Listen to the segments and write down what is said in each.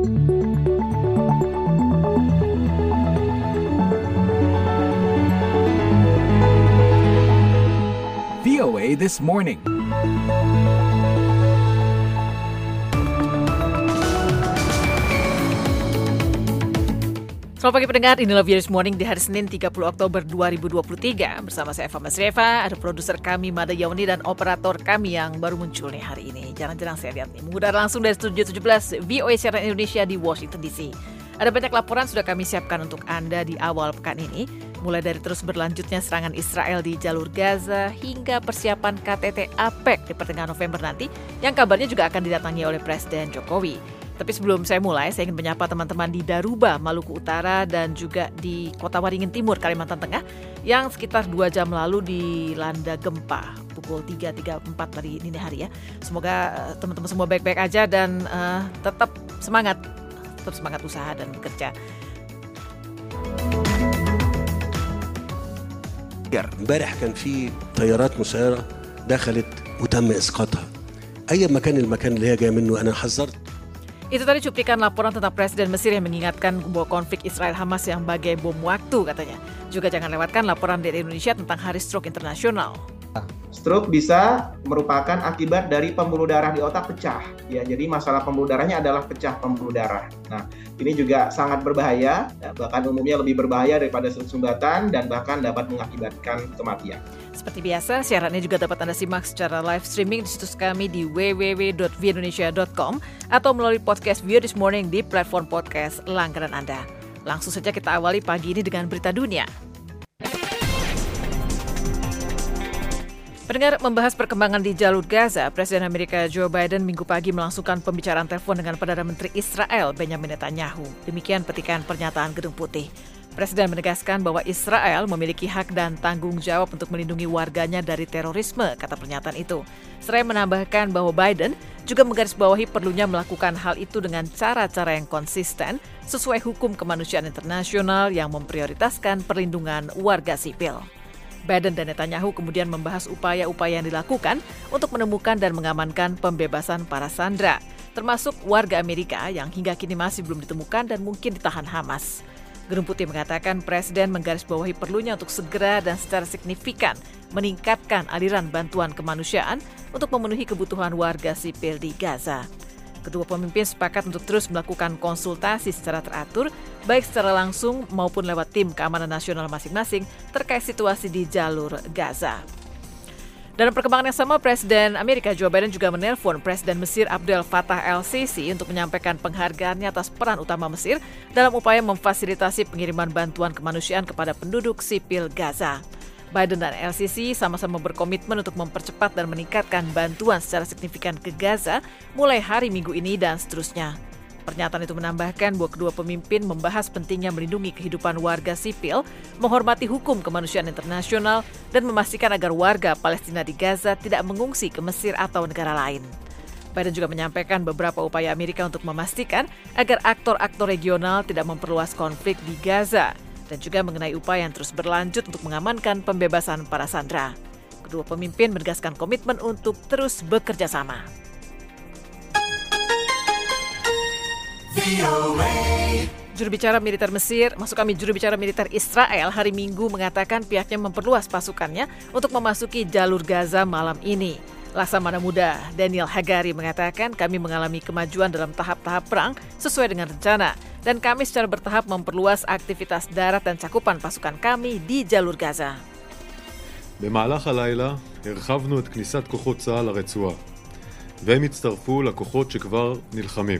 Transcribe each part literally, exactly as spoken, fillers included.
V O A This Morning. Selamat pagi pendengar, inilah V O A This Morning di hari Senin tiga puluh Oktober dua ribu dua puluh tiga. Bersama saya Eva Masrieva, ada produser kami Mada Yauni dan operator kami yang baru muncul nih hari ini. Jarang-jarang saya lihat nih, mengudara langsung dari Studio tujuh belas V O A Siaran Indonesia di Washington D C. Ada banyak laporan sudah kami siapkan untuk Anda di awal pekan ini. Mulai dari terus berlanjutnya serangan Israel di jalur Gaza hingga persiapan K T T APEC di pertengahan November nanti yang kabarnya juga akan didatangi oleh Presiden Jokowi. Tapi sebelum saya mulai, saya ingin menyapa teman-teman di Daruba, Maluku Utara dan juga di Kota Waringin Timur, Kalimantan Tengah yang sekitar dua jam lalu dilanda gempa pukul tiga tiga puluh empat tadi dini hari ya. Semoga uh, teman-teman semua baik-baik aja dan uh, tetap semangat, tetap semangat usaha dan bekerja. امبارح كان في طيارات مسيرة دخلت وتم إسقاطها. أي مكان المكان اللي هي جاية منه أنا حذرت. Itu tadi cuplikan laporan tentang Presiden Mesir yang mengingatkan bahwa konflik Israel-Hamas yang bagai bom waktu katanya. Juga jangan lewatkan laporan dari Indonesia tentang Hari Stroke Internasional. Stroke bisa merupakan akibat dari pembuluh darah di otak pecah. Ya, jadi masalah pembuluh darahnya adalah pecah pembuluh darah. Nah, ini juga sangat berbahaya, bahkan umumnya lebih berbahaya daripada sumbatan dan bahkan dapat mengakibatkan kematian. Seperti biasa, siarannya juga dapat Anda simak secara live streaming di situs kami di w w w dot v indonesia dot com atau melalui podcast V O A This Morning di platform podcast langganan Anda. Langsung saja kita awali pagi ini dengan berita dunia. Pendengar, membahas perkembangan di jalur Gaza, Presiden Amerika Joe Biden minggu pagi melangsungkan pembicaraan telepon dengan Perdana Menteri Israel Benjamin Netanyahu. Demikian petikan pernyataan Gedung Putih. Presiden menegaskan bahwa Israel memiliki hak dan tanggung jawab untuk melindungi warganya dari terorisme, kata pernyataan itu. Seraya menambahkan bahwa Biden juga menggarisbawahi perlunya melakukan hal itu dengan cara-cara yang konsisten sesuai hukum kemanusiaan internasional yang memprioritaskan perlindungan warga sipil. Biden dan Netanyahu kemudian membahas upaya-upaya yang dilakukan untuk menemukan dan mengamankan pembebasan para sandera, termasuk warga Amerika yang hingga kini masih belum ditemukan dan mungkin ditahan Hamas. Gedung Putih mengatakan Presiden menggarisbawahi perlunya untuk segera dan secara signifikan meningkatkan aliran bantuan kemanusiaan untuk memenuhi kebutuhan warga sipil di Gaza. Kedua pemimpin sepakat untuk terus melakukan konsultasi secara teratur, baik secara langsung maupun lewat tim keamanan nasional masing-masing terkait situasi di jalur Gaza. Dalam perkembangan yang sama, Presiden Amerika Joe Biden juga menelpon Presiden Mesir Abdel Fattah el-Sisi untuk menyampaikan penghargaannya atas peran utama Mesir dalam upaya memfasilitasi pengiriman bantuan kemanusiaan kepada penduduk sipil Gaza. Biden dan el-Sisi sama-sama berkomitmen untuk mempercepat dan meningkatkan bantuan secara signifikan ke Gaza mulai hari Minggu ini dan seterusnya. Pernyataan itu menambahkan bahwa kedua pemimpin membahas pentingnya melindungi kehidupan warga sipil, menghormati hukum kemanusiaan internasional, dan memastikan agar warga Palestina di Gaza tidak mengungsi ke Mesir atau negara lain. Biden juga menyampaikan beberapa upaya Amerika untuk memastikan agar aktor-aktor regional tidak memperluas konflik di Gaza, dan juga mengenai upaya yang terus berlanjut untuk mengamankan pembebasan para sandera. Kedua pemimpin menegaskan komitmen untuk terus bekerja sama. Juru bicara militer Mesir, maksud kami juru bicara militer Israel hari Minggu mengatakan pihaknya memperluas pasukannya untuk memasuki jalur Gaza malam ini. Laksamana Muda Daniel Hagari mengatakan kami mengalami kemajuan dalam tahap-tahap perang sesuai dengan rencana dan kami secara bertahap memperluas aktivitas darat dan cakupan pasukan kami di jalur Gaza. במהלך הלילה הרחבנו את כניסת כוחות צה"ל לרצועה והם הצטרפו לכוחות שכבר נלחמים.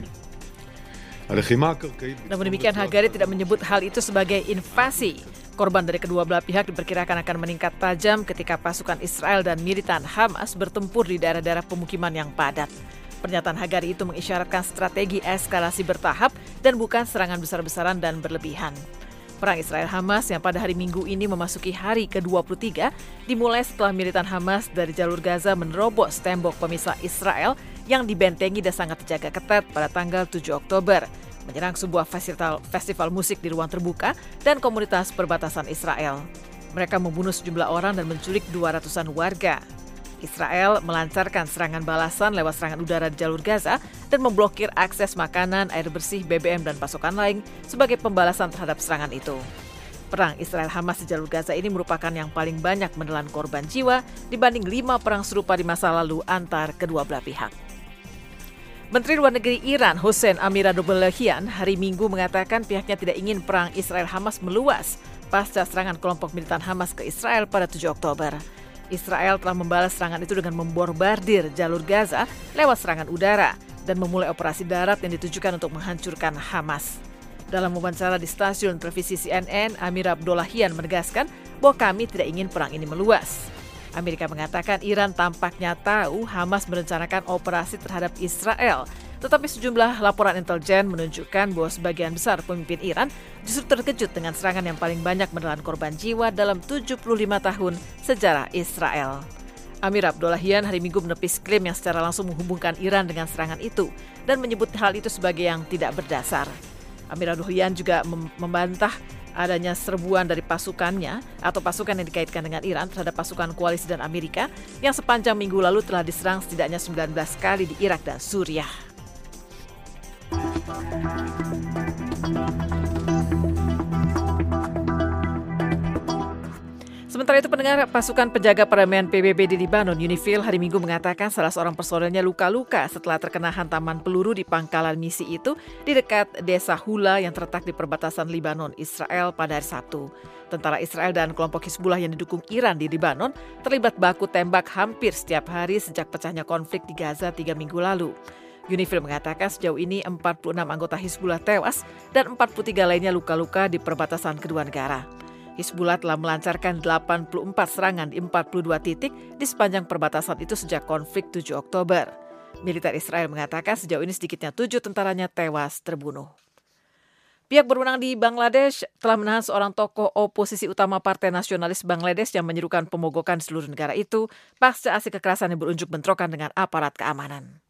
Namun demikian, Hagari tidak menyebut hal itu sebagai invasi. Korban dari kedua belah pihak diperkirakan akan meningkat tajam ketika pasukan Israel dan militan Hamas bertempur di daerah-daerah pemukiman yang padat. Pernyataan Hagari itu mengisyaratkan strategi eskalasi bertahap dan bukan serangan besar-besaran dan berlebihan. Perang Israel-Hamas yang pada hari Minggu ini memasuki hari ke dua puluh tiga dimulai setelah militan Hamas dari jalur Gaza menerobos tembok pemisah Israel yang dibentengi dan sangat dijaga ketat pada tanggal tujuh Oktober, menyerang sebuah festival, festival musik di ruang terbuka dan komunitas perbatasan Israel. Mereka membunuh sejumlah orang dan menculik dua ratusan warga. Israel melancarkan serangan balasan lewat serangan udara di jalur Gaza dan memblokir akses makanan, air bersih, B B M, dan pasokan lain sebagai pembalasan terhadap serangan itu. Perang Israel-Hamas di jalur Gaza ini merupakan yang paling banyak menelan korban jiwa dibanding lima perang serupa di masa lalu antar kedua belah pihak. Menteri Luar Negeri Iran, Hossein Amir-Abdollahian, hari Minggu mengatakan pihaknya tidak ingin perang Israel-Hamas meluas pasca serangan kelompok militan Hamas ke Israel pada tujuh Oktober. Israel telah membalas serangan itu dengan membombardir jalur Gaza lewat serangan udara dan memulai operasi darat yang ditujukan untuk menghancurkan Hamas. Dalam wawancara di stasiun televisi C N N, Amir-Abdollahian menegaskan bahwa kami tidak ingin perang ini meluas. Amerika mengatakan Iran tampaknya tahu Hamas merencanakan operasi terhadap Israel, tetapi sejumlah laporan intelijen menunjukkan bahwa sebagian besar pemimpin Iran justru terkejut dengan serangan yang paling banyak menelan korban jiwa dalam tujuh puluh lima tahun sejarah Israel. Amir-Abdollahian hari Minggu menepis klaim yang secara langsung menghubungkan Iran dengan serangan itu dan menyebut hal itu sebagai yang tidak berdasar. Amir-Abdollahian juga mem- membantah adanya serbuan dari pasukannya atau pasukan yang dikaitkan dengan Iran terhadap pasukan koalisi dan Amerika yang sepanjang minggu lalu telah diserang setidaknya sembilan belas kali di Irak dan Suriah. Sementara itu, pendengar, pasukan penjaga perdamaian P B B di Libanon, UNIFIL, hari Minggu mengatakan salah seorang personelnya luka-luka setelah terkena hantaman peluru di pangkalan misi itu di dekat desa Hula yang terletak di perbatasan Libanon, Israel pada hari Sabtu. Tentara Israel dan kelompok Hizbullah yang didukung Iran di Libanon terlibat baku tembak hampir setiap hari sejak pecahnya konflik di Gaza tiga minggu lalu. UNIFIL mengatakan sejauh ini empat puluh enam anggota Hizbullah tewas dan empat puluh tiga lainnya luka-luka di perbatasan kedua negara. Hizbullah telah melancarkan delapan puluh empat serangan di empat puluh dua titik di sepanjang perbatasan itu sejak konflik tujuh Oktober. Militer Israel mengatakan sejauh ini sedikitnya tujuh tentaranya tewas terbunuh. Pihak berwenang di Bangladesh telah menahan seorang tokoh oposisi utama Partai Nasionalis Bangladesh yang menyerukan pemogokan seluruh negara itu pasca aksi kekerasan yang berunjuk bentrokan dengan aparat keamanan.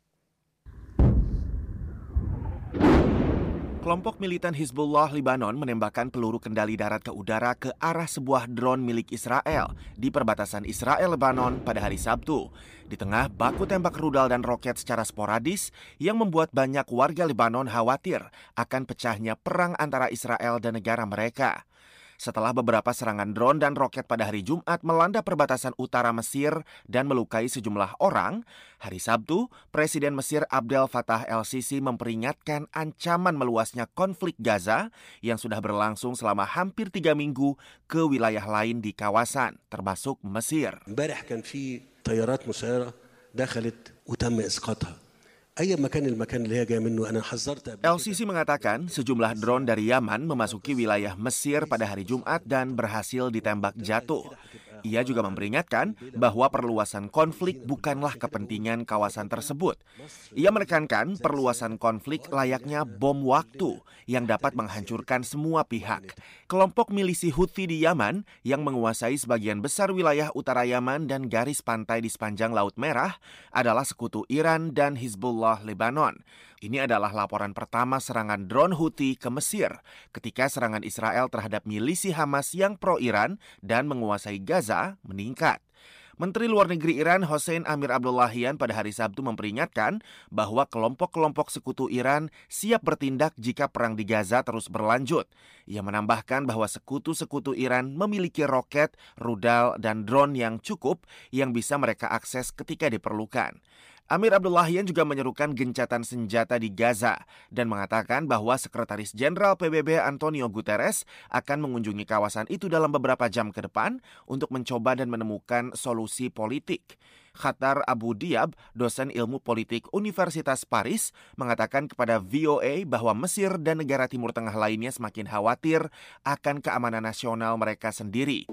Kelompok militan Hizbullah Libanon menembakkan peluru kendali darat ke udara ke arah sebuah drone milik Israel di perbatasan Israel-Lebanon pada hari Sabtu. Di tengah baku tembak rudal dan roket secara sporadis yang membuat banyak warga Lebanon khawatir akan pecahnya perang antara Israel dan negara mereka. Setelah beberapa serangan drone dan roket pada hari Jumat melanda perbatasan utara Mesir dan melukai sejumlah orang, hari Sabtu, Presiden Mesir Abdel Fattah el-Sisi memperingatkan ancaman meluasnya konflik Gaza yang sudah berlangsung selama hampir tiga minggu ke wilayah lain di kawasan, termasuk Mesir. امبارح كان في طيارات مسيرة دخلت وتم إسقاطها. أي مكان المكان اللي هي جاية منه أنا حذرت. el-Sisi mengatakan sejumlah drone dari Yaman memasuki wilayah Mesir pada hari Jumat dan berhasil ditembak jatuh. Ia juga memperingatkan bahwa perluasan konflik bukanlah kepentingan kawasan tersebut. Ia menekankan perluasan konflik layaknya bom waktu yang dapat menghancurkan semua pihak. Kelompok milisi Houthi di Yaman yang menguasai sebagian besar wilayah utara Yaman dan garis pantai di sepanjang Laut Merah adalah sekutu Iran dan Hizbullah Lebanon. Ini adalah laporan pertama serangan drone Houthi ke Mesir ketika serangan Israel terhadap milisi Hamas yang pro-Iran dan menguasai Gaza meningkat. Menteri Luar Negeri Iran Hossein Amir-Abdollahian pada hari Sabtu memperingatkan bahwa kelompok-kelompok sekutu Iran siap bertindak jika perang di Gaza terus berlanjut. Ia menambahkan bahwa sekutu-sekutu Iran memiliki roket, rudal, dan drone yang cukup yang bisa mereka akses ketika diperlukan. Amir-Abdollahian juga menyerukan gencatan senjata di Gaza dan mengatakan bahwa Sekretaris Jenderal P B B Antonio Guterres akan mengunjungi kawasan itu dalam beberapa jam ke depan untuk mencoba dan menemukan solusi politik. Khatar Abu Diab, dosen ilmu politik Universitas Paris, mengatakan kepada V O A bahwa Mesir dan negara Timur Tengah lainnya semakin khawatir akan keamanan nasional mereka sendiri.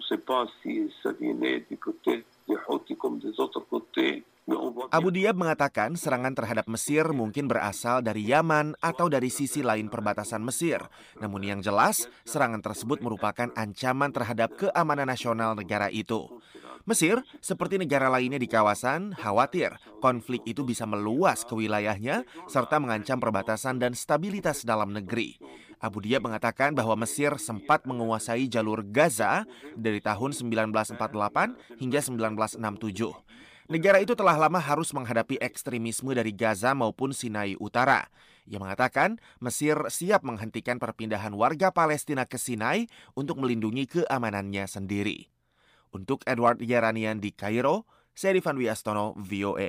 Abu Diab mengatakan serangan terhadap Mesir mungkin berasal dari Yaman atau dari sisi lain perbatasan Mesir. Namun yang jelas, serangan tersebut merupakan ancaman terhadap keamanan nasional negara itu. Mesir, seperti negara lainnya di kawasan, khawatir konflik itu bisa meluas ke wilayahnya serta mengancam perbatasan dan stabilitas dalam negeri. Abu Diab mengatakan bahwa Mesir sempat menguasai jalur Gaza dari tahun seribu sembilan ratus empat puluh delapan hingga seribu sembilan ratus enam puluh tujuh. Negara itu telah lama harus menghadapi ekstremisme dari Gaza maupun Sinai Utara. Ia mengatakan Mesir siap menghentikan perpindahan warga Palestina ke Sinai untuk melindungi keamanannya sendiri. Untuk Edward Yeranian di Kairo, saya Rifan Wiastono, V O A.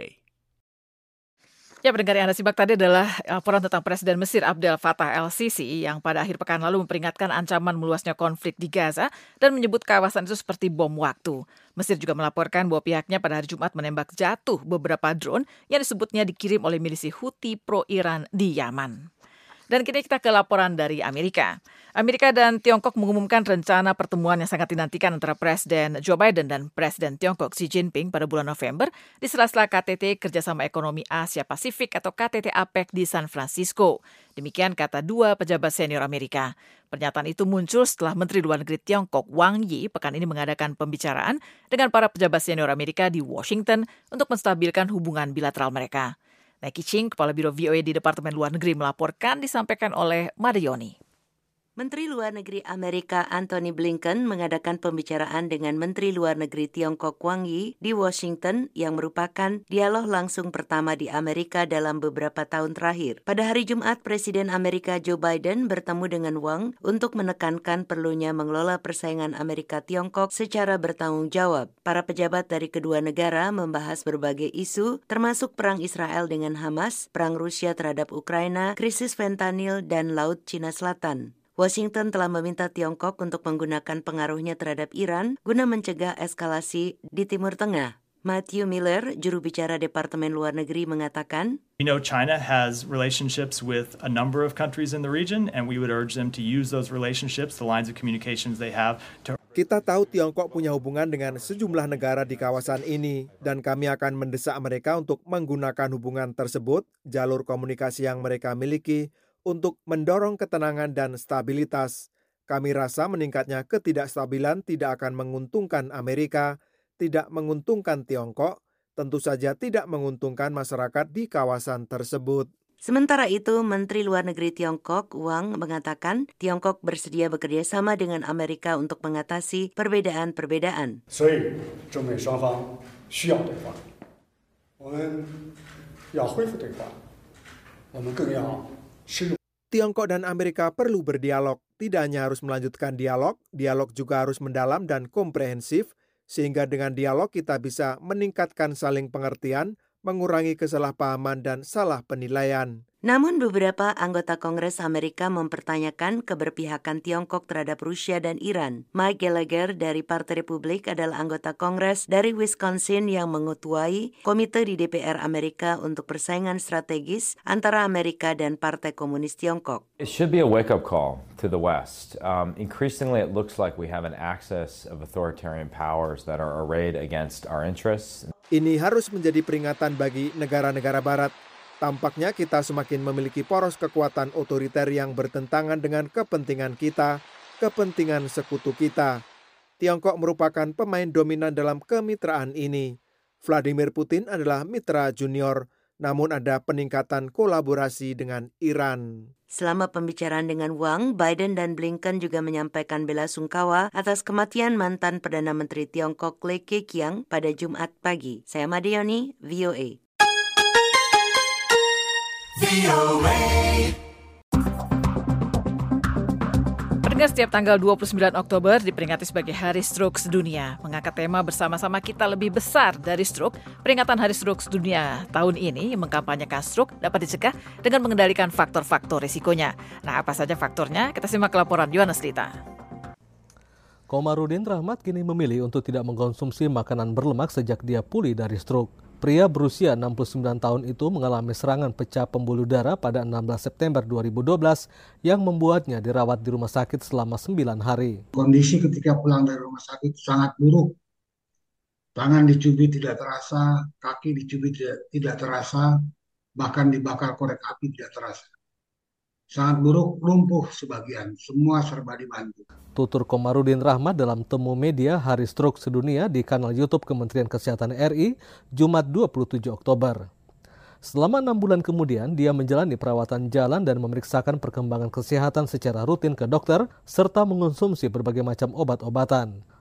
Ya, pendengar yang Anda simak tadi adalah laporan tentang Presiden Mesir Abdel Fattah el-Sisi yang pada akhir pekan lalu memperingatkan ancaman meluasnya konflik di Gaza dan menyebut kawasan itu seperti bom waktu. Mesir juga melaporkan bahwa pihaknya pada hari Jumat menembak jatuh beberapa drone yang disebutnya dikirim oleh milisi Houthi pro-Iran di Yaman. Dan kini kita ke laporan dari Amerika. Amerika dan Tiongkok mengumumkan rencana pertemuan yang sangat dinantikan antara Presiden Joe Biden dan Presiden Tiongkok Xi Jinping pada bulan November di sela-sela K T T Kerjasama Ekonomi Asia Pasifik atau K T T APEC di San Francisco. Demikian kata dua pejabat senior Amerika. Pernyataan itu muncul setelah Menteri Luar Negeri Tiongkok Wang Yi pekan ini mengadakan pembicaraan dengan para pejabat senior Amerika di Washington untuk menstabilkan hubungan bilateral mereka. Nike Ching, Kepala Biro V O A di Departemen Luar Negeri melaporkan, disampaikan oleh Marioni. Menteri Luar Negeri Amerika Antony Blinken mengadakan pembicaraan dengan Menteri Luar Negeri Tiongkok Wang Yi di Washington yang merupakan dialog langsung pertama di Amerika dalam beberapa tahun terakhir. Pada hari Jumat, Presiden Amerika Joe Biden bertemu dengan Wang untuk menekankan perlunya mengelola persaingan Amerika-Tiongkok secara bertanggung jawab. Para pejabat dari kedua negara membahas berbagai isu, termasuk perang Israel dengan Hamas, perang Rusia terhadap Ukraina, krisis fentanyl, dan Laut Cina Selatan. Washington telah meminta Tiongkok untuk menggunakan pengaruhnya terhadap Iran guna mencegah eskalasi di Timur Tengah. Matthew Miller, juru bicara Departemen Luar Negeri, mengatakan, We know China has relationships with a number of countries in the region, and we would urge them to use those relationships, the lines of communications they have, to... Kita tahu Tiongkok punya hubungan dengan sejumlah negara di kawasan ini, dan kami akan mendesak mereka untuk menggunakan hubungan tersebut, jalur komunikasi yang mereka miliki, untuk mendorong ketenangan dan stabilitas. Kami rasa meningkatnya ketidakstabilan tidak akan menguntungkan Amerika, tidak menguntungkan Tiongkok, tentu saja tidak menguntungkan masyarakat di kawasan tersebut. Sementara itu, Menteri Luar Negeri Tiongkok, Wang, mengatakan Tiongkok bersedia bekerja sama dengan Amerika untuk mengatasi perbedaan-perbedaan. Tiongkok dan Amerika perlu berdialog. Tidak hanya harus melanjutkan dialog, dialog juga harus mendalam dan komprehensif, sehingga dengan dialog kita bisa meningkatkan saling pengertian, mengurangi kesalahpahaman dan salah penilaian. Namun beberapa anggota Kongres Amerika mempertanyakan keberpihakan Tiongkok terhadap Rusia dan Iran. Mike Gallagher dari Partai Republik adalah anggota Kongres dari Wisconsin yang mengetuai komite di D P R Amerika untuk persaingan strategis antara Amerika dan Partai Komunis Tiongkok. It should be a wake-up call to the West. Um, increasingly it looks like we have an axis of authoritarian powers that are arrayed against our interests. Ini harus menjadi peringatan bagi negara-negara Barat. Tampaknya kita semakin memiliki poros kekuatan otoriter yang bertentangan dengan kepentingan kita, kepentingan sekutu kita. Tiongkok merupakan pemain dominan dalam kemitraan ini. Vladimir Putin adalah mitra junior, namun ada peningkatan kolaborasi dengan Iran. Selama pembicaraan dengan Wang, Biden dan Blinken juga menyampaikan bela sungkawa atas kematian mantan Perdana Menteri Tiongkok Lee Keqiang pada Jumat pagi. Saya Madioni, V O A. Pendengar, setiap tanggal dua puluh sembilan Oktober diperingati sebagai Hari Stroke Sedunia. Mengangkat tema bersama-sama kita lebih besar dari stroke, peringatan Hari Stroke Sedunia tahun ini mengkampanyekan stroke dapat dicegah dengan mengendalikan faktor-faktor risikonya. Nah, apa saja faktornya? Kita simak laporan Yohanes Lita. Komarudin Rahmat kini memilih untuk tidak mengkonsumsi makanan berlemak sejak dia pulih dari stroke. Pria berusia enam puluh sembilan tahun itu mengalami serangan pecah pembuluh darah pada enam belas September dua ribu dua belas yang membuatnya dirawat di rumah sakit selama sembilan hari. Kondisi ketika pulang dari rumah sakit sangat buruk. Tangan dicubit tidak terasa, kaki dicubit tidak, tidak terasa, bahkan dibakar korek api tidak terasa. Sangat buruk, lumpuh sebagian, semua serba dibantu. Tutur Komarudin Rahmat dalam temu media Hari Stroke Sedunia di kanal YouTube Kementerian Kesehatan R I Jumat dua puluh tujuh Oktober. Selama enam bulan kemudian, dia menjalani perawatan jalan dan memeriksakan perkembangan kesehatan secara rutin ke dokter, serta mengonsumsi berbagai macam obat-obatan.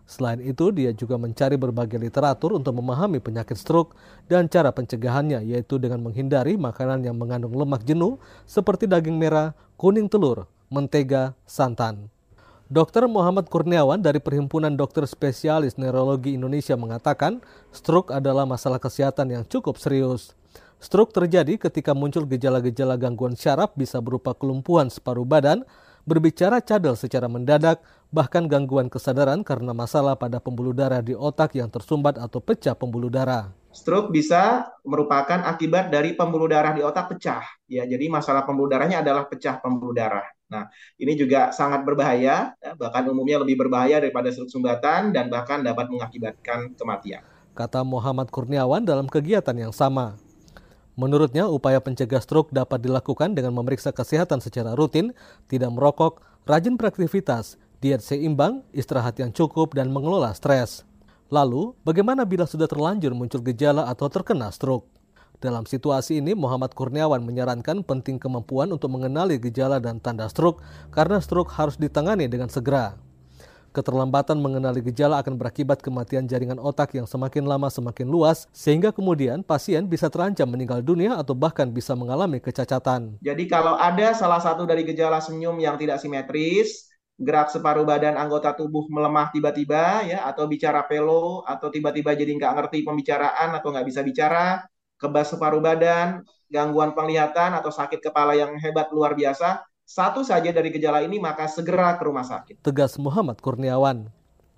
Selain itu, dia juga mencari berbagai literatur untuk memahami penyakit stroke dan cara pencegahannya, yaitu dengan menghindari makanan yang mengandung lemak jenuh seperti daging merah, kuning telur, mentega, santan. Dokter Muhammad Kurniawan dari Perhimpunan Dokter Spesialis Neurologi Indonesia mengatakan, stroke adalah masalah kesehatan yang cukup serius. Stroke terjadi ketika muncul gejala-gejala gangguan syaraf bisa berupa kelumpuhan separuh badan, berbicara cadel secara mendadak, bahkan gangguan kesadaran karena masalah pada pembuluh darah di otak yang tersumbat atau pecah pembuluh darah. Stroke bisa merupakan akibat dari pembuluh darah di otak pecah. Ya, jadi masalah pembuluh darahnya adalah pecah pembuluh darah. Nah, ini juga sangat berbahaya, bahkan umumnya lebih berbahaya daripada stroke sumbatan dan bahkan dapat mengakibatkan kematian. Kata Muhammad Kurniawan dalam kegiatan yang sama. Menurutnya, upaya pencegah stroke dapat dilakukan dengan memeriksa kesehatan secara rutin, tidak merokok, rajin beraktivitas, diet seimbang, istirahat yang cukup, dan mengelola stres. Lalu, bagaimana bila sudah terlanjur muncul gejala atau terkena stroke? Dalam situasi ini, Muhammad Kurniawan menyarankan penting kemampuan untuk mengenali gejala dan tanda stroke karena stroke harus ditangani dengan segera. Keterlambatan mengenali gejala akan berakibat kematian jaringan otak yang semakin lama semakin luas, sehingga kemudian pasien bisa terancam meninggal dunia atau bahkan bisa mengalami kecacatan. Jadi kalau ada salah satu dari gejala senyum yang tidak simetris, gerak separuh badan anggota tubuh melemah tiba-tiba, ya, atau bicara pelo, atau tiba-tiba jadi nggak ngerti pembicaraan atau nggak bisa bicara, kebas separuh badan, gangguan penglihatan atau sakit kepala yang hebat luar biasa, satu saja dari gejala ini maka segera ke rumah sakit. Tegas Muhammad Kurniawan.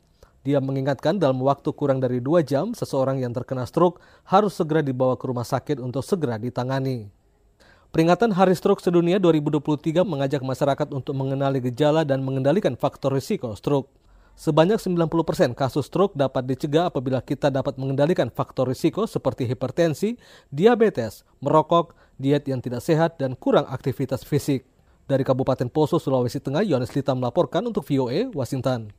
Dia mengingatkan dalam waktu kurang dari dua jam, seseorang yang terkena stroke harus segera dibawa ke rumah sakit untuk segera ditangani. Peringatan Hari Stroke Sedunia dua ribu dua puluh tiga mengajak masyarakat untuk mengenali gejala dan mengendalikan faktor risiko stroke. Sebanyak sembilan puluh persen kasus stroke dapat dicegah apabila kita dapat mengendalikan faktor risiko seperti hipertensi, diabetes, merokok, diet yang tidak sehat, dan kurang aktivitas fisik. Dari Kabupaten Poso, Sulawesi Tengah, Yohanes Lita melaporkan untuk V O A, Washington.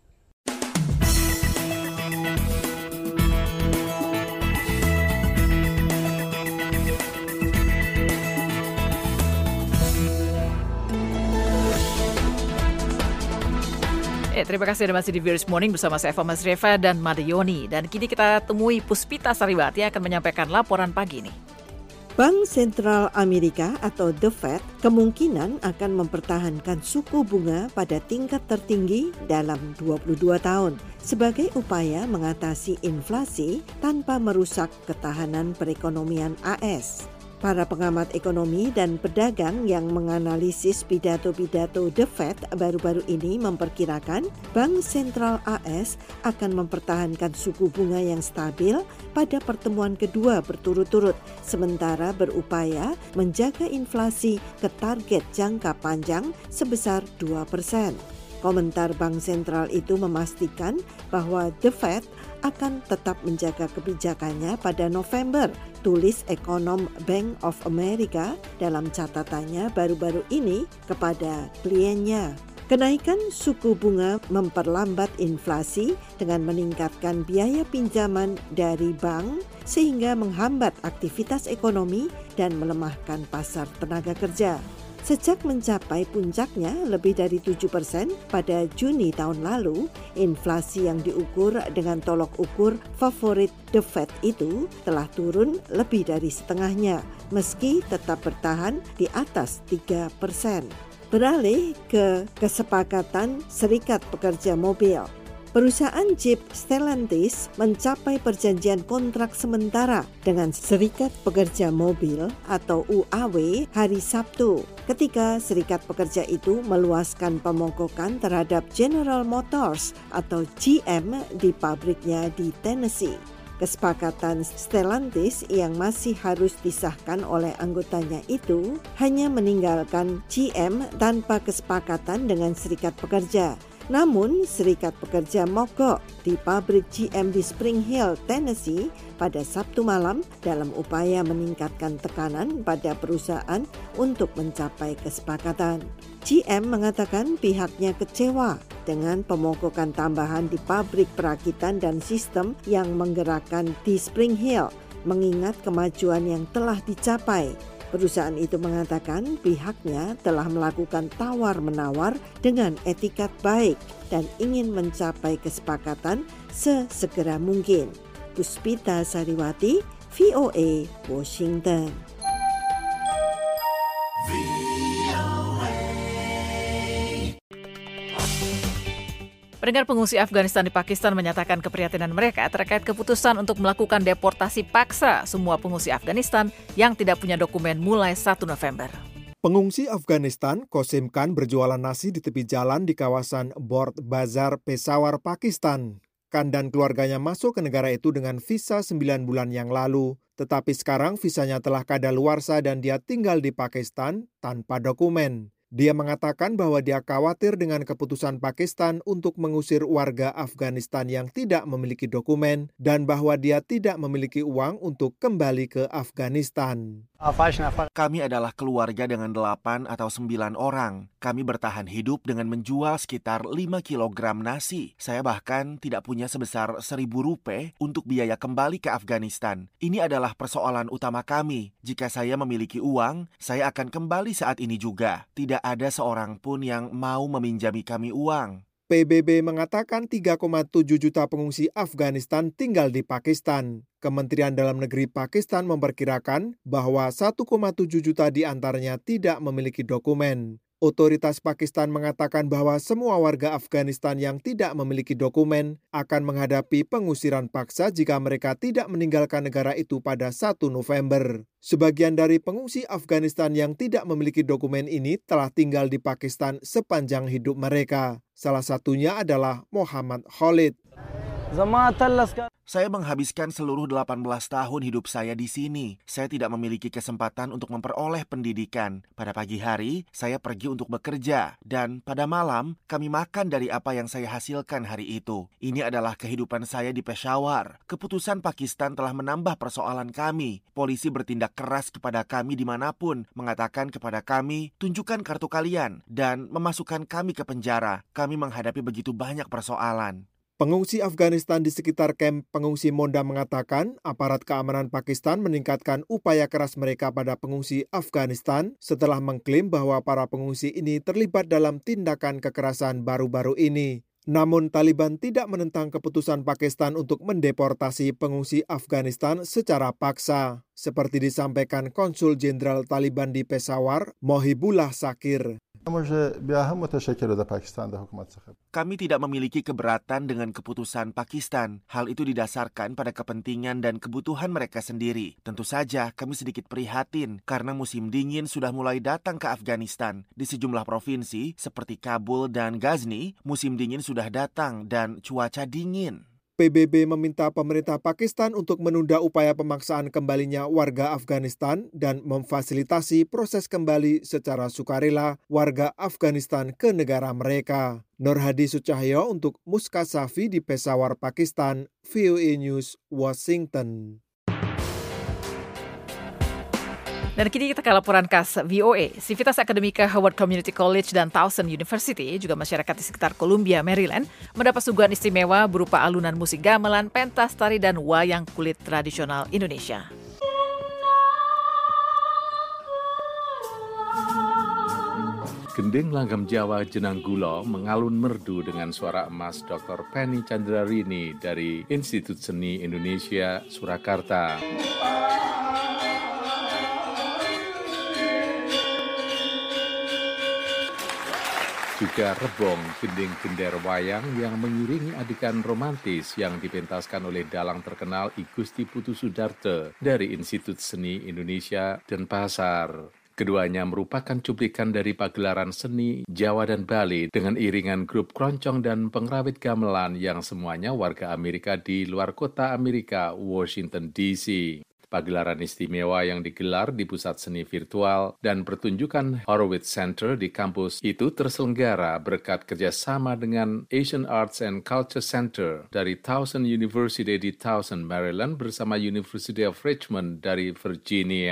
Eh, terima kasih Anda masih di V O A This Morning bersama saya Eva Masreva dan Madioni. Dan kini kita temui Puspita Sariwati yang akan menyampaikan laporan pagi ini. Bank Sentral Amerika atau The Fed kemungkinan akan mempertahankan suku bunga pada tingkat tertinggi dalam dua puluh dua tahun sebagai upaya mengatasi inflasi tanpa merusak ketahanan perekonomian A S. Para pengamat ekonomi dan pedagang yang menganalisis pidato-pidato The Fed baru-baru ini memperkirakan Bank Sentral A S akan mempertahankan suku bunga yang stabil pada pertemuan kedua berturut-turut, sementara berupaya menjaga inflasi ke target jangka panjang sebesar dua persen. Komentar Bank Sentral itu memastikan bahwa The Fed akan tetap menjaga kebijakannya pada November, tulis ekonom Bank of America dalam catatannya baru-baru ini kepada kliennya. Kenaikan suku bunga memperlambat inflasi dengan meningkatkan biaya pinjaman dari bank sehingga menghambat aktivitas ekonomi dan melemahkan pasar tenaga kerja. Sejak mencapai puncaknya lebih dari tujuh persen pada Juni tahun lalu, inflasi yang diukur dengan tolok ukur favorit The Fed itu telah turun lebih dari setengahnya, meski tetap bertahan di atas tiga persen. Beralih ke kesepakatan Serikat Pekerja Mobil. Perusahaan Jeep Stellantis mencapai perjanjian kontrak sementara dengan Serikat Pekerja Mobil atau U A W hari Sabtu, ketika serikat pekerja itu meluaskan pemogokan terhadap General Motors atau G M di pabriknya di Tennessee. Kesepakatan Stellantis yang masih harus disahkan oleh anggotanya itu hanya meninggalkan G M tanpa kesepakatan dengan serikat pekerja. Namun, serikat pekerja mogok di pabrik G M di Spring Hill, Tennessee pada Sabtu malam dalam upaya meningkatkan tekanan pada perusahaan untuk mencapai kesepakatan. G M mengatakan pihaknya kecewa dengan pemogokan tambahan di pabrik perakitan dan sistem yang menggerakkan di Spring Hill, mengingat kemajuan yang telah dicapai. Perusahaan itu mengatakan pihaknya telah melakukan tawar-menawar dengan etikat baik dan ingin mencapai kesepakatan sesegera mungkin. Puspita Sariwati, V O A, Washington. Pendengar, pengungsi Afghanistan di Pakistan menyatakan keprihatinan mereka terkait keputusan untuk melakukan deportasi paksa semua pengungsi Afghanistan yang tidak punya dokumen mulai satu November. Pengungsi Afghanistan Qasim Khan berjualan nasi di tepi jalan di kawasan Bord Bazar, Peshawar, Pakistan. Khan dan keluarganya masuk ke negara itu dengan visa sembilan bulan yang lalu. Tetapi sekarang visanya telah kadaluarsa dan dia tinggal di Pakistan tanpa dokumen. Dia mengatakan bahwa dia khawatir dengan keputusan Pakistan untuk mengusir warga Afghanistan yang tidak memiliki dokumen dan bahwa dia tidak memiliki uang untuk kembali ke Afghanistan. Kami adalah keluarga dengan delapan atau sembilan orang. Kami bertahan hidup dengan menjual sekitar lima kilogram nasi. Saya bahkan tidak punya sebesar seribu rupiah untuk biaya kembali ke Afghanistan. Ini adalah persoalan utama kami. Jika saya memiliki uang, saya akan kembali saat ini juga. Tidak ada seorang pun yang mau meminjami kami uang. P B B mengatakan tiga koma tujuh juta pengungsi Afghanistan tinggal di Pakistan. Kementerian Dalam Negeri Pakistan memperkirakan bahwa satu koma tujuh juta di antaranya tidak memiliki dokumen. Otoritas Pakistan mengatakan bahwa semua warga Afghanistan yang tidak memiliki dokumen akan menghadapi pengusiran paksa jika mereka tidak meninggalkan negara itu pada satu November. Sebagian dari pengungsi Afghanistan yang tidak memiliki dokumen ini telah tinggal di Pakistan sepanjang hidup mereka. Salah satunya adalah Muhammad Khalid. Saya menghabiskan seluruh delapan belas tahun hidup saya di sini. Saya tidak memiliki kesempatan untuk memperoleh pendidikan. Pada pagi hari, saya pergi untuk bekerja. Dan pada malam, kami makan dari apa yang saya hasilkan hari itu. Ini adalah kehidupan saya di Peshawar. Keputusan Pakistan telah menambah persoalan kami. Polisi bertindak keras kepada kami dimanapun, mengatakan kepada kami, tunjukkan kartu kalian, dan memasukkan kami ke penjara. Kami menghadapi begitu banyak persoalan. Pengungsi Afghanistan di sekitar kamp pengungsi Monda mengatakan aparat keamanan Pakistan meningkatkan upaya keras mereka pada pengungsi Afghanistan setelah mengklaim bahwa para pengungsi ini terlibat dalam tindakan kekerasan baru-baru ini. Namun Taliban tidak menentang keputusan Pakistan untuk mendeportasi pengungsi Afghanistan secara paksa, seperti disampaikan Konsul Jenderal Taliban di Peshawar, Mohibullah Sakir. Kami tidak memiliki keberatan dengan keputusan Pakistan. Hal itu didasarkan pada kepentingan dan kebutuhan mereka sendiri. Tentu saja kami sedikit prihatin karena musim dingin sudah mulai datang ke Afghanistan. Di sejumlah provinsi seperti Kabul dan Ghazni, musim dingin sudah datang dan cuaca dingin. P B B meminta pemerintah Pakistan untuk menunda upaya pemaksaan kembalinya warga Afghanistan dan memfasilitasi proses kembali secara sukarela warga Afghanistan ke negara mereka. Nur Hadi Sucahyo untuk Muska Safi di Peshawar, Pakistan, V O A News, Washington. Dan kini kita ke laporan khas V O A. Civitas Akademika Howard Community College dan Towson University, juga masyarakat di sekitar Columbia, Maryland, mendapat suguhan istimewa berupa alunan musik gamelan, pentas, tari, dan wayang kulit tradisional Indonesia. Gending Langgam Jawa Jenang Gulo mengalun merdu dengan suara emas Doktor Penny Chandrarini dari Institut Seni Indonesia, Surakarta. Juga rebong, gending gender wayang yang mengiringi adegan romantis yang dipentaskan oleh dalang terkenal I Gusti Putu Sudarte dari Institut Seni Indonesia Denpasar. Keduanya merupakan cuplikan dari pagelaran seni Jawa dan Bali dengan iringan grup keroncong dan pengrawit gamelan yang semuanya warga Amerika di luar kota Amerika, Washington D C Pagelaran istimewa yang digelar di pusat seni virtual dan pertunjukan Horowitz Center di kampus itu terselenggara berkat kerjasama dengan Asian Arts and Culture Center dari Towson University di Towson, Maryland bersama University of Richmond dari Virginia.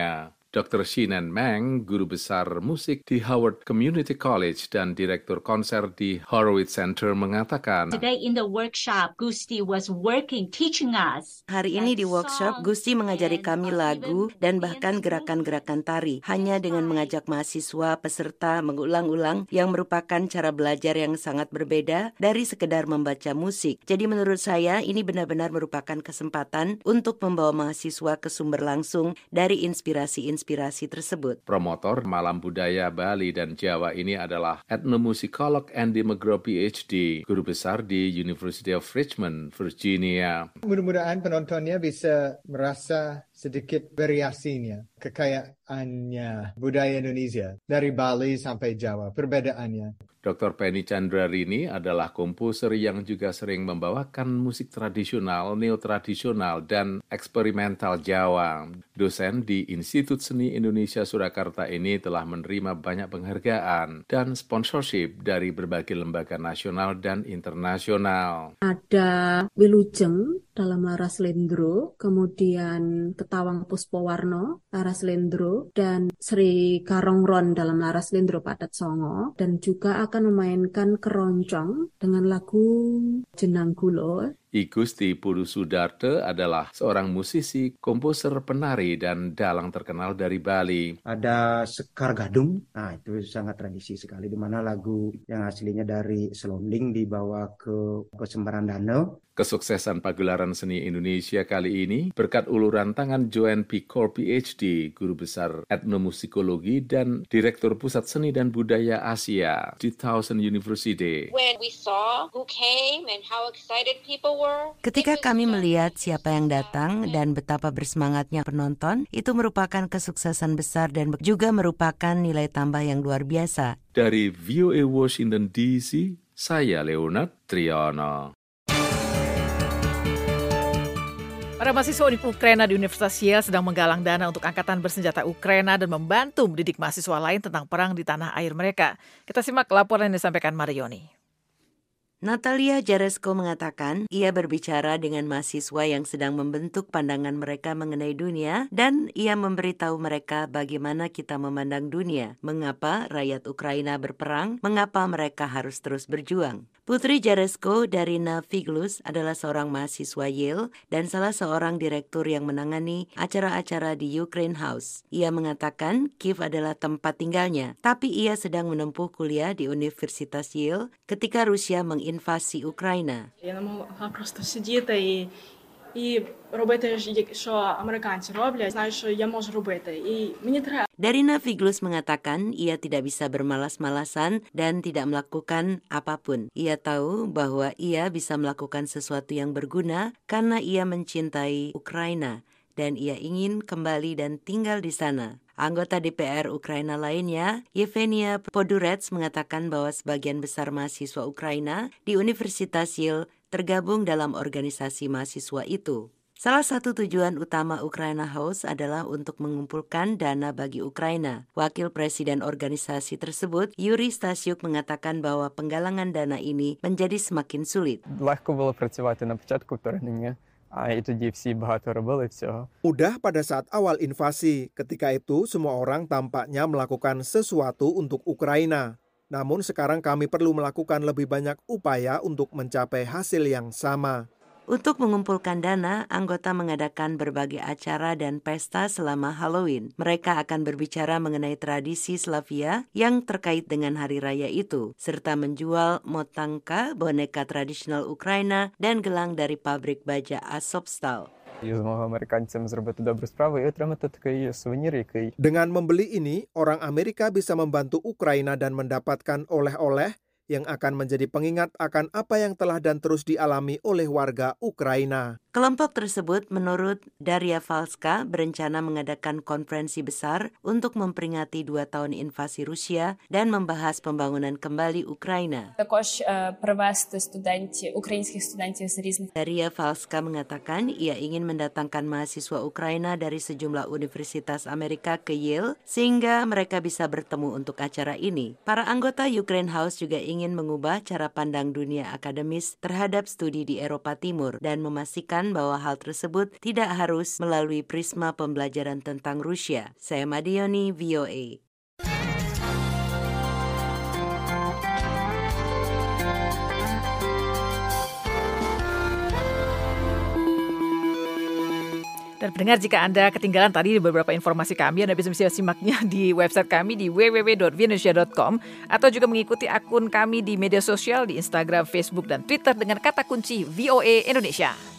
dokter Shinan Meng, guru besar musik di Howard Community College dan direktur konser di Horowitz Center mengatakan, Today in the workshop, Gusti was working, teaching us. Hari ini di workshop, Gusti mengajari kami lagu dan bahkan gerakan-gerakan tari. Hanya dengan mengajak mahasiswa peserta mengulang-ulang yang merupakan cara belajar yang sangat berbeda dari sekedar membaca musik. Jadi menurut saya ini benar-benar merupakan kesempatan untuk membawa mahasiswa ke sumber langsung dari inspirasi-inspirasi inspirasi tersebut. Promotor Malam Budaya Bali dan Jawa ini adalah etnomusikolog Andy McGraw P H D, guru besar di University of Richmond, Virginia. Mudah-mudahan penontonnya bisa merasa sedikit variasinya, kekayaannya budaya Indonesia dari Bali sampai Jawa, perbedaannya. dokter Penny Chandrarini adalah komposer yang juga sering membawakan musik tradisional, neo-tradisional, dan eksperimental Jawa. Dosen di Institut Seni Indonesia Surakarta ini telah menerima banyak penghargaan dan sponsorship dari berbagai lembaga nasional dan internasional. Ada Wilujeng dalam Laras Lendro, kemudian Ketawang Puspowarno, Laras Lendro, dan Sri Karongron dalam Laras Lendro Padat Songo, dan juga akan memainkan keroncong dengan lagu Jenang Gulo. I Gusti Pudusudarte adalah seorang musisi, komposer, penari, dan dalang terkenal dari Bali. Ada Sekar Gadung, nah itu sangat tradisi sekali, di mana lagu yang aslinya dari Selonding dibawa ke Kesembaran Danau. Kesuksesan pagelaran seni Indonesia kali ini berkat uluran tangan Joanne P. Core P H D, guru besar etnomusikologi dan direktur Pusat Seni dan Budaya Asia di Towson University. When we saw who came and how excited people were. Ketika kami melihat siapa yang datang dan betapa bersemangatnya penonton, itu merupakan kesuksesan besar dan juga merupakan nilai tambah yang luar biasa. Dari V O A Washington D C, saya Leonard Triono. Para mahasiswa Ukraina di Universitas Yale sedang menggalang dana untuk angkatan bersenjata Ukraina dan membantu mendidik mahasiswa lain tentang perang di tanah air mereka. Kita simak laporan yang disampaikan Marioni. Natalia Jaresko mengatakan ia berbicara dengan mahasiswa yang sedang membentuk pandangan mereka mengenai dunia dan ia memberitahu mereka bagaimana kita memandang dunia, mengapa rakyat Ukraina berperang, mengapa mereka harus terus berjuang. Putri Jaresko, Darina Figlus, adalah seorang mahasiswa Yale dan salah seorang direktur yang menangani acara-acara di Ukraine House. Ia mengatakan Kiev adalah tempat tinggalnya, tapi ia sedang menempuh kuliah di Universitas Yale ketika Rusia menginvasi Ukraina. Я не могла просто сидіти і, і робити, що американці роблять, знаю, що я можу робити, і мені треба. Darina Figlus mengatakan ia tidak bisa bermalas-malasan dan tidak melakukan apapun. Ia tahu bahwa ia bisa melakukan sesuatu yang berguna karena ia mencintai Ukraina dan ia ingin kembali dan tinggal di sana. Anggota D P R Ukraina lainnya, Yevgenia Podurets, mengatakan bahwa sebagian besar mahasiswa Ukraina di Universitas Yale tergabung dalam organisasi mahasiswa itu. Salah satu tujuan utama Ukraina House adalah untuk mengumpulkan dana bagi Ukraina. Wakil Presiden organisasi tersebut, Yuri Stasiuk, mengatakan bahwa penggalangan dana ini menjadi semakin sulit. Легко було працювати на початку вторгнення. А і тоді всі багато робили всього. Mudah pada saat awal invasi, ketika itu semua orang tampaknya melakukan sesuatu untuk Ukraina. Namun sekarang kami perlu melakukan lebih banyak upaya untuk mencapai hasil yang sama. Untuk mengumpulkan dana, anggota mengadakan berbagai acara dan pesta selama Halloween. Mereka akan berbicara mengenai tradisi Slavia yang terkait dengan hari raya itu, serta menjual motanka, boneka tradisional Ukraina, dan gelang dari pabrik baja Azovstal. Dengan membeli ini, orang Amerika bisa membantu Ukraina dan mendapatkan oleh-oleh yang akan menjadi pengingat akan apa yang telah dan terus dialami oleh warga Ukraina. Kelompok tersebut, menurut Daria Falska, berencana mengadakan konferensi besar untuk memperingati dua tahun invasi Rusia dan membahas pembangunan kembali Ukraina. Також привезти студентів, українських студентів з різних. Daria Falska mengatakan ia ingin mendatangkan mahasiswa Ukraina dari sejumlah universitas Amerika ke Yale sehingga mereka bisa bertemu untuk acara ini. Para anggota Ukraine House juga ingin mengubah cara pandang dunia akademis terhadap studi di Eropa Timur dan memastikan menekankan bahwa hal tersebut tidak harus melalui prisma pembelajaran tentang Rusia. Saya Madioni, V O A. Dan pendengar, jika Anda ketinggalan tadi beberapa informasi kami, Anda bisa simaknya di website kami di w w w dot v indonesia dot com atau juga mengikuti akun kami di media sosial di Instagram, Facebook, dan Twitter dengan kata kunci V O A Indonesia.